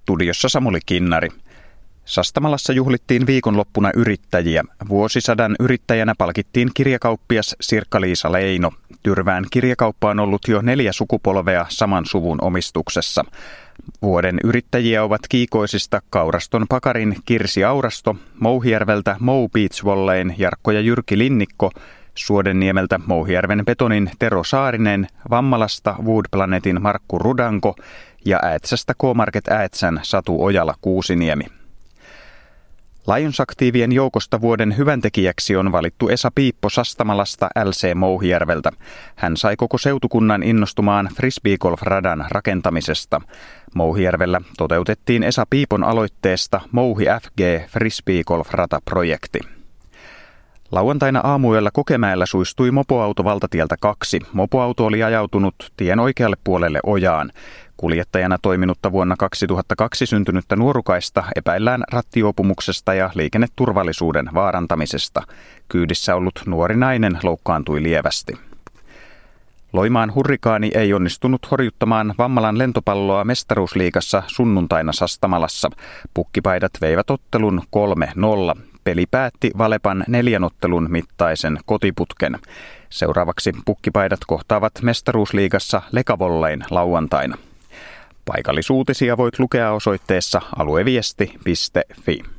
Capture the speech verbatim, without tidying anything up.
Studiossa Samuli Kinnari. Sastamalassa juhlittiin viikonloppuna yrittäjiä. Vuosisadan yrittäjänä palkittiin kirjakauppias Sirkka-Liisa Leino. Tyrvään kirjakauppa on ollut jo neljä sukupolvea saman suvun omistuksessa. Vuoden yrittäjiä ovat Kiikoisista Kauraston Pakarin Kirsi Aurasto, Mouhijärveltä Mou Beach Volleyn Jarkko ja Jyrki Linnikko, Suodenniemeltä Mouhijärven Betonin Tero Saarinen, Vammalasta Wood Planetin Markku Rudanko ja Äätsästä K-Market Äätsän Satu Ojala-Kuusiniemi. Lions-aktiivien joukosta vuoden hyväntekijäksi on valittu Esa Piippo Sastamalasta L C Mouhijärveltä. Hän sai koko seutukunnan innostumaan frisbeegolf-radan rakentamisesta. Mouhijärvellä toteutettiin Esa Piipon aloitteesta Mouhi F G frisbeegolf-rata-projekti. Lauantaina aamuyöllä Kokemäellä suistui mopoauto valtatieltä kaksi. Mopoauto oli ajautunut tien oikealle puolelle ojaan. Kuljettajana toiminutta vuonna kaksituhattakaksi syntynyttä nuorukaista epäillään rattijuopumuksesta ja liikenneturvallisuuden vaarantamisesta. Kyydissä ollut nuori nainen loukkaantui lievästi. Loimaan hurrikaani ei onnistunut horjuttamaan Vammalan lentopalloa mestaruusliigassa sunnuntaina Sastamalassa. Pukkipaidat veivät ottelun kolme nolla. Peli päätti Valepan neljän ottelun mittaisen kotiputken. Seuraavaksi pukkipaidat kohtaavat mestaruusliigassa Lekavollain lauantaina. Paikallisuutisia voit lukea osoitteessa alueviesti piste fi.